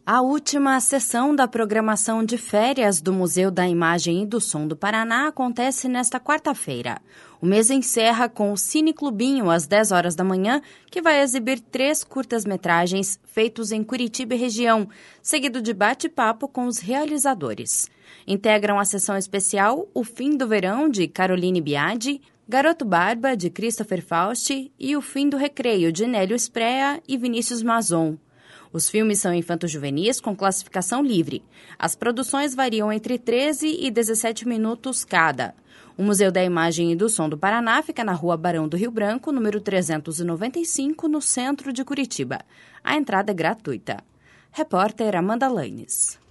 A última sessão da programação de férias do Museu da Imagem e do Som do Paraná acontece nesta quarta-feira. O mês encerra com o Cine Clubinho às 10 horas da manhã, que vai exibir 3 curtas-metragens feitos em Curitiba e região, seguido de bate-papo com os realizadores. Integram a sessão especial O Fim do Verão, de Caroline Biadi, Garoto Barba, de Christopher Fausti e O Fim do Recreio, de Nélio Sprea e Vinícius Mazon. Os filmes são infanto-juvenis com classificação livre. As produções variam entre 13 e 17 minutos cada. O Museu da Imagem e do Som do Paraná fica na Rua Barão do Rio Branco, número 395, no centro de Curitiba. A entrada é gratuita. Repórter Amanda Lanes.